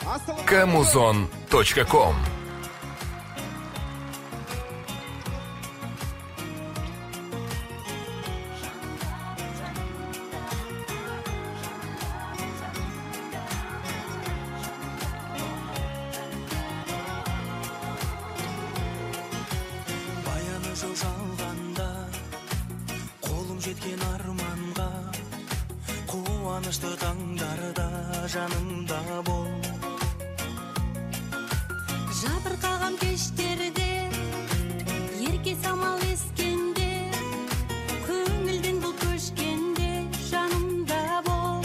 Kamuzon.com. Жалғанда қолым жеткен арманға, қуанышты таңдарда жанымда бол. Жабырқаған кештерде, ерке самал ескенде, көңілден бұл көшкенде жанымда бол.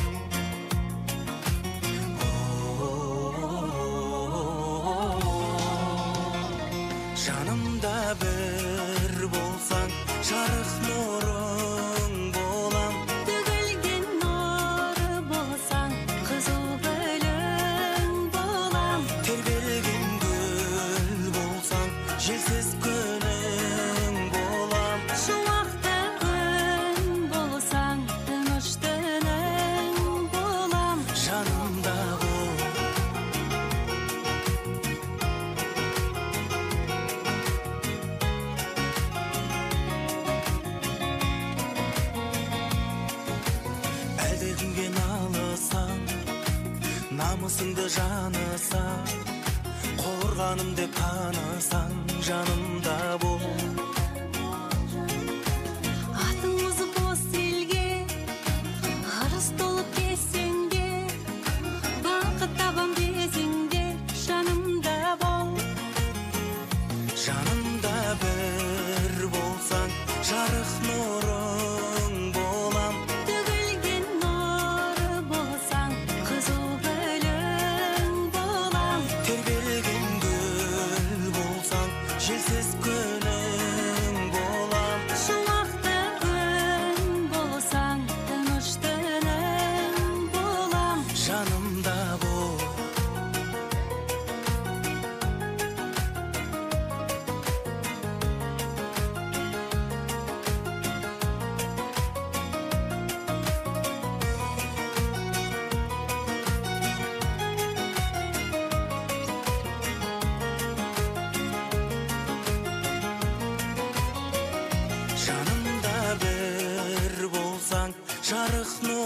Жанымда бір болсаң, жарық нұрың болам. Төгілген нұры болсаң, қызыл гүлің болам. Тербелген гүл болсаң, желсіз күнің болам. Шуақты күн болсаң, тыныш түнің болам. Жанымда бол. Әлде кімге налысаң, намысыңды жанысаң, қорғаным деп танысаң, жанымда бол. Атың озып бос елге, арыс толып кесеңде, бақыт табам десеңде, жанымда бол. Жанымда бір болсаң, жарық нұрың болам. Төгілген нұры болсаң, қызыл гүлің болам. Тербелген гүл болсаң, желсіз күнің болам. Шуақты күн болсаң, тыныш түнің болам. Жанымда бол. Жанымда бір болсаң, жарық